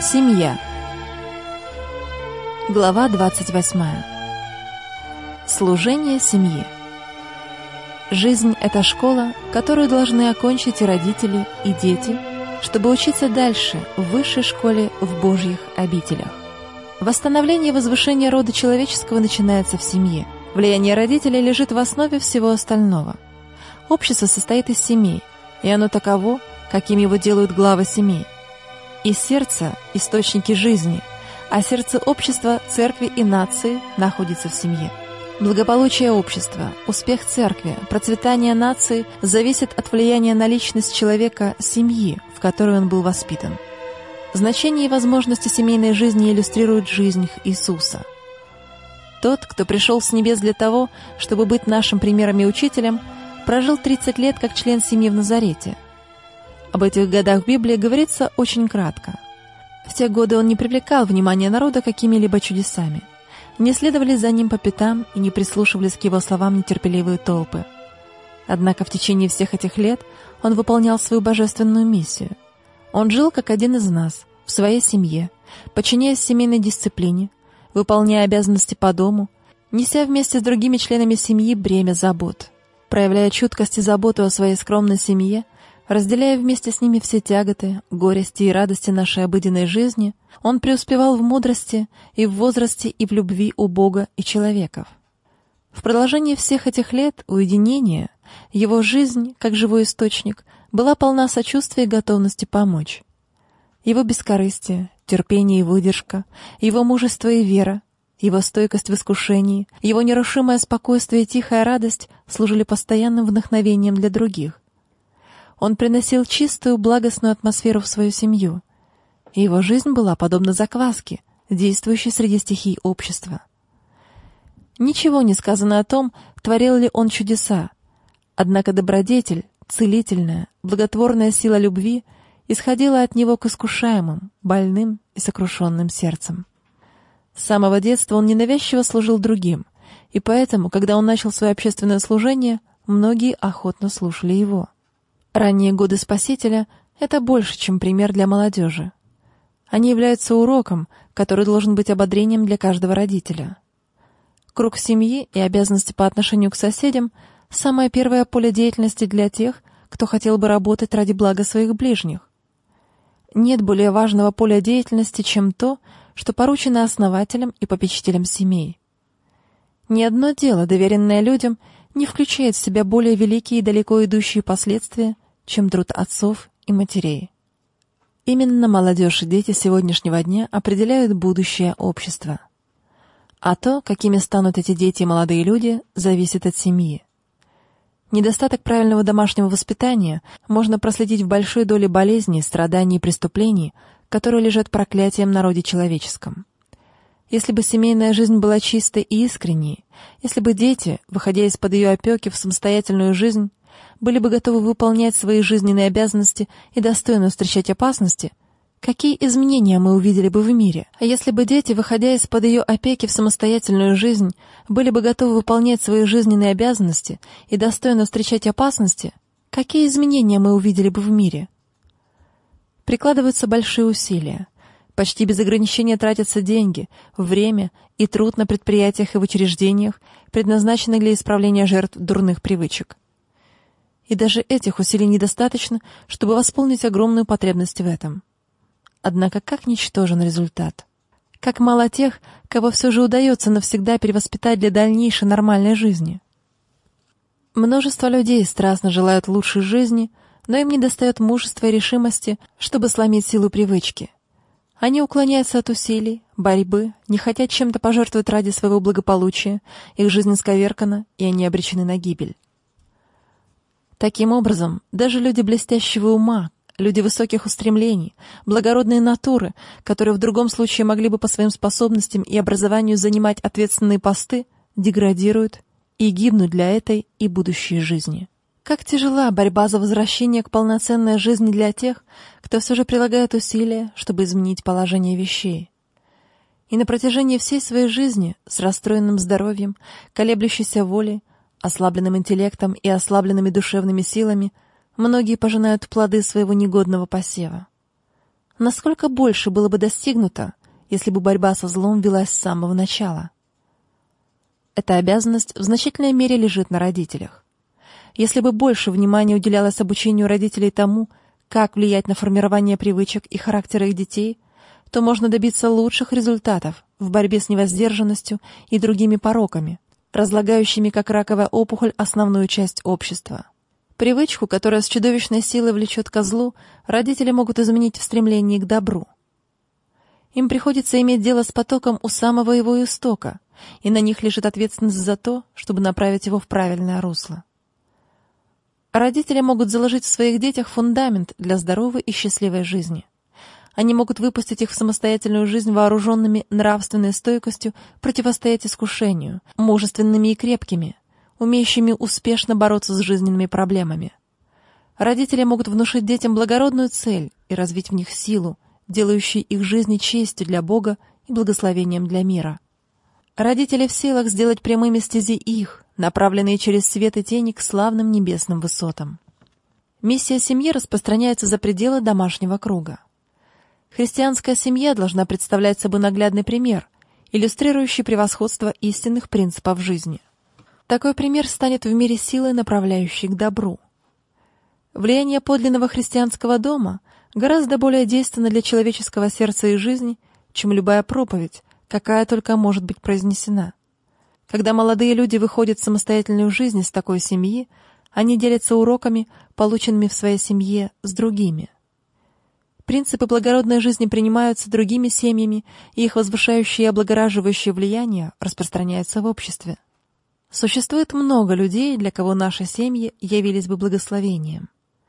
Семья. Глава 28. Служение семьи. Жизнь — это школа, которую должны окончить и родители, и дети, чтобы учиться дальше в высшей школе в Божьих обителях. Восстановление и возвышение рода человеческого начинается в семье. Влияние родителей лежит в основе всего остального. Общество состоит из семей, и оно таково, каким его делают главы семей. Из сердца – источники жизни, а сердце общества, церкви и нации находится в семье. Благополучие общества, успех церкви, процветание нации зависит от влияния на личность человека семьи, в которой он был воспитан. Значение и возможности семейной жизни иллюстрируют жизнь Иисуса. Тот, кто пришел с небес для того, чтобы быть нашим примером и учителем, прожил 30 лет как член семьи в Назарете. Об этих годах в Библии говорится очень кратко. В те годы он не привлекал внимания народа какими-либо чудесами. Не следовали за ним по пятам и не прислушивались к его словам нетерпеливые толпы. Однако в течение всех этих лет он выполнял свою божественную миссию. Он жил как один из нас, в своей семье, подчиняясь семейной дисциплине, выполняя обязанности по дому, неся вместе с другими членами семьи бремя забот. Проявляя чуткость и заботу о своей скромной семье, разделяя вместе с ними все тяготы, горести и радости нашей обыденной жизни, он преуспевал в мудрости и в возрасте и в любви у Бога и человеков. В продолжении всех этих лет уединения его жизнь, как живой источник, была полна сочувствия и готовности помочь. Его бескорыстие, терпение и выдержка, его мужество и вера, его стойкость в искушении, его нерушимое спокойствие и тихая радость служили постоянным вдохновением для других. Он приносил чистую, благостную атмосферу в свою семью, и его жизнь была подобна закваске, действующей среди стихий общества. Ничего не сказано о том, творил ли он чудеса, однако добродетель, целительная, благотворная сила любви исходила от него к искушаемым, больным и сокрушенным сердцем. С самого детства он ненавязчиво служил другим, и поэтому, когда он начал свое общественное служение, многие охотно слушали его. Ранние годы Спасителя — это больше, чем пример для молодежи. Они являются уроком, который должен быть ободрением для каждого родителя. Круг семьи и обязанности по отношению к соседям — самое первое поле деятельности для тех, кто хотел бы работать ради блага своих ближних. Нет более важного поля деятельности, чем то, что поручено основателям и попечителям семей. Ни одно дело, доверенное людям, не включает в себя более великие и далеко идущие последствия, чем труд отцов и матерей. Именно молодежь и дети сегодняшнего дня определяют будущее общества. А то, какими станут эти дети и молодые люди, зависит от семьи. Недостаток правильного домашнего воспитания можно проследить в большой доле болезней, страданий и преступлений, которые лежат проклятием на роде человеческом. Если бы семейная жизнь была чистой и искренней, если бы дети, выходя из-под ее опеки в самостоятельную жизнь, были бы готовы выполнять свои жизненные обязанности и достойно встречать опасности, какие изменения мы увидели бы в мире? А если бы дети, выходя из-под ее опеки в самостоятельную жизнь, были бы готовы выполнять свои жизненные обязанности и достойно встречать опасности, какие изменения мы увидели бы в мире? Прикладываются большие усилия. Почти без ограничения тратятся деньги, время и труд на предприятиях и в учреждениях, предназначенных для исправления жертв дурных привычек. И даже этих усилий недостаточно, чтобы восполнить огромную потребность в этом. Однако как ничтожен результат. Как мало тех, кого все же удается навсегда перевоспитать для дальнейшей нормальной жизни. Множество людей страстно желают лучшей жизни, но им недостает мужества и решимости, чтобы сломить силу привычки. Они уклоняются от усилий, борьбы, не хотят чем-то пожертвовать ради своего благополучия, их жизнь исковеркана, и они обречены на гибель. Таким образом, даже люди блестящего ума, люди высоких устремлений, благородные натуры, которые в другом случае могли бы по своим способностям и образованию занимать ответственные посты, деградируют и гибнут для этой и будущей жизни. Как тяжела борьба за возвращение к полноценной жизни для тех, кто все же прилагает усилия, чтобы изменить положение вещей. И на протяжении всей своей жизни, с расстроенным здоровьем, колеблющейся волей, ослабленным интеллектом и ослабленными душевными силами, многие пожинают плоды своего негодного посева. Насколько больше было бы достигнуто, если бы борьба со злом велась с самого начала? Эта обязанность в значительной мере лежит на родителях. Если бы больше внимания уделялось обучению родителей тому, как влиять на формирование привычек и характера их детей, то можно добиться лучших результатов в борьбе с невоздержанностью и другими пороками, разлагающими как раковая опухоль основную часть общества. Привычку, которая с чудовищной силой влечет ко злу, родители могут изменить в стремлении к добру. Им приходится иметь дело с потоком у самого его истока, и на них лежит ответственность за то, чтобы направить его в правильное русло. Родители могут заложить в своих детях фундамент для здоровой и счастливой жизни. Они могут выпустить их в самостоятельную жизнь вооруженными нравственной стойкостью противостоять искушению, мужественными и крепкими, умеющими успешно бороться с жизненными проблемами. Родители могут внушить детям благородную цель и развить в них силу, делающую их жизни честью для Бога и благословением для мира. Родители в силах сделать прямыми стези их, направленные через свет и тени к славным небесным высотам. Миссия семьи распространяется за пределы домашнего круга. Христианская семья должна представлять собой наглядный пример, иллюстрирующий превосходство истинных принципов жизни. Такой пример станет в мире силой, направляющей к добру. Влияние подлинного христианского дома гораздо более действенно для человеческого сердца и жизни, чем любая проповедь, какая только может быть произнесена. Когда молодые люди выходят в самостоятельную жизнь из такой семьи, они делятся уроками, полученными в своей семье, с другими. Принципы благородной жизни принимаются другими семьями, и их возвышающее и облагораживающее влияние распространяется в обществе. Существует много людей, для кого наши семьи явились бы благословением.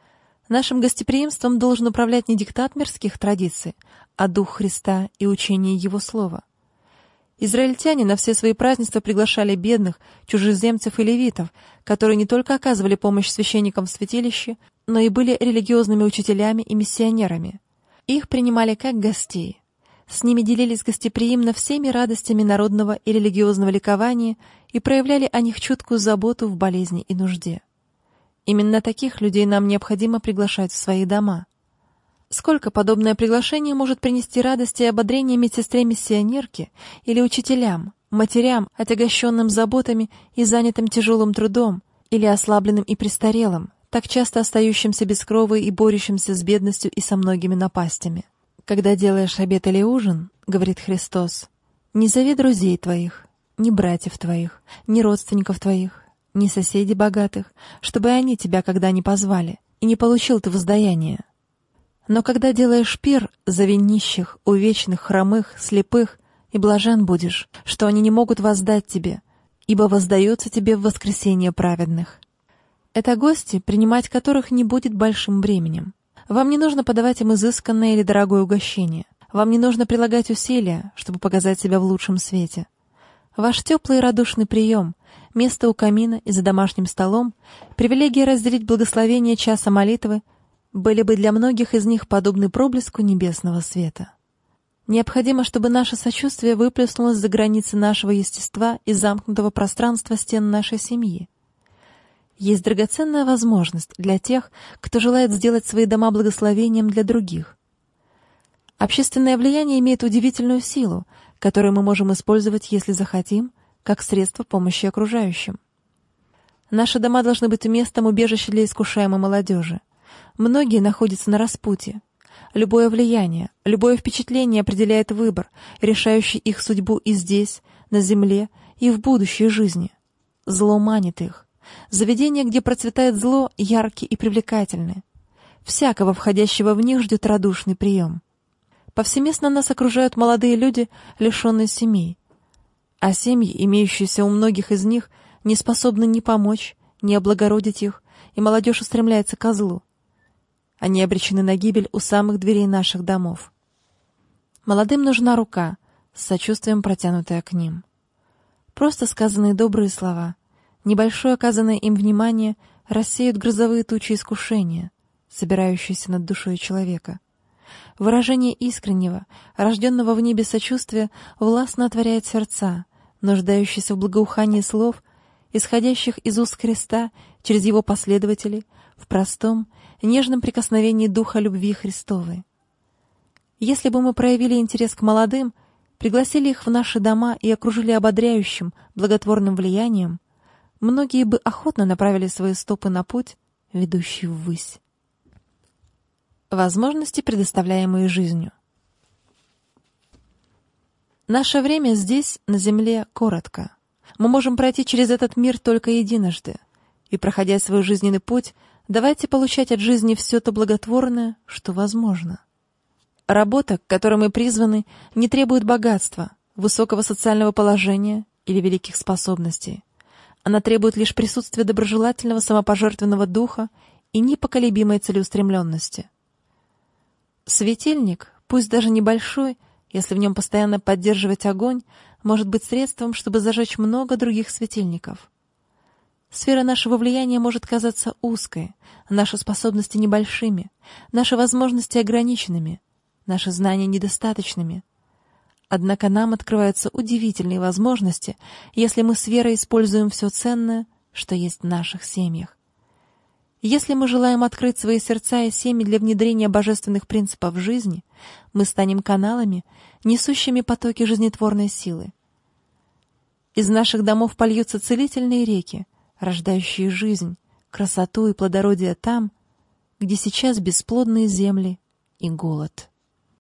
Нашим гостеприимством должен управлять не диктат мирских традиций, а дух Христа и учение Его Слова. Израильтяне на все свои празднества приглашали бедных, чужеземцев и левитов, которые не только оказывали помощь священникам в святилище, но и были религиозными учителями и миссионерами. Их принимали как гостей. С ними делились гостеприимно всеми радостями народного и религиозного ликования и проявляли о них чуткую заботу в болезни и нужде. Именно таких людей нам необходимо приглашать в свои дома. Сколько подобное приглашение может принести радости и ободрение медсестре-миссионерке или учителям, матерям, отягощенным заботами и занятым тяжелым трудом, или ослабленным и престарелым, так часто остающимся без крова и борющимся с бедностью и со многими напастями. «Когда делаешь обед или ужин, — говорит Христос, — не зови друзей твоих, ни братьев твоих, ни родственников твоих, ни соседей богатых, чтобы они тебя когда не позвали, и не получил ты воздаяние. Но когда делаешь пир, зови нищих, увечных, хромых, слепых, и блажен будешь, что они не могут воздать тебе, ибо воздается тебе в воскресение праведных». Это гости, принимать которых не будет большим бременем. Вам не нужно подавать им изысканное или дорогое угощение. Вам не нужно прилагать усилия, чтобы показать себя в лучшем свете. Ваш теплый и радушный прием, место у камина и за домашним столом, привилегия разделить благословение часа молитвы были бы для многих из них подобны проблеску небесного света. Необходимо, чтобы наше сочувствие выплеснулось за границы нашего естества и замкнутого пространства стен нашей семьи. Есть драгоценная возможность для тех, кто желает сделать свои дома благословением для других. Общественное влияние имеет удивительную силу, которую мы можем использовать, если захотим, как средство помощи окружающим. Наши дома должны быть местом убежища для искушаемой молодежи. Многие находятся на распутье. Любое влияние, любое впечатление определяет выбор, решающий их судьбу и здесь, на земле, и в будущей жизни. Зло манит их. Заведения, где процветает зло, яркие и привлекательны. Всякого входящего в них ждет радушный прием. Повсеместно нас окружают молодые люди, лишенные семей. А семьи, имеющиеся у многих из них, не способны ни помочь, ни облагородить их, и молодежь устремляется ко злу. Они обречены на гибель у самых дверей наших домов. Молодым нужна рука, с сочувствием протянутая к ним. Просто сказанные добрые слова, небольшое оказанное им внимание рассеют грозовые тучи искушения, собирающиеся над душой человека. Выражение искреннего, рожденного в небе сочувствия властно отворяет сердца, нуждающиеся в благоухании слов, исходящих из уст Христа через Его последователей, в простом, нежном прикосновении Духа любви Христовой. Если бы мы проявили интерес к молодым, пригласили их в наши дома и окружили ободряющим, благотворным влиянием, многие бы охотно направили свои стопы на путь, ведущий ввысь. Возможности, предоставляемые жизнью. Наше время здесь, на земле, коротко. Мы можем пройти через этот мир только единожды. И, проходя свой жизненный путь, давайте получать от жизни все то благотворное, что возможно. Работа, к которой мы призваны, не требует богатства, высокого социального положения или великих способностей. Она требует лишь присутствия доброжелательного самопожертвенного духа и непоколебимой целеустремленности. Светильник, пусть даже небольшой, если в нем постоянно поддерживать огонь, может быть средством, чтобы зажечь много других светильников. Сфера нашего влияния может казаться узкой, наши способности небольшими, наши возможности ограниченными, наши знания недостаточными. Однако нам открываются удивительные возможности, если мы с верой используем все ценное, что есть в наших семьях. Если мы желаем открыть свои сердца и семьи для внедрения божественных принципов в жизни, мы станем каналами, несущими потоки жизнетворной силы. Из наших домов польются целительные реки, рождающие жизнь, красоту и плодородие там, где сейчас бесплодные земли и голод.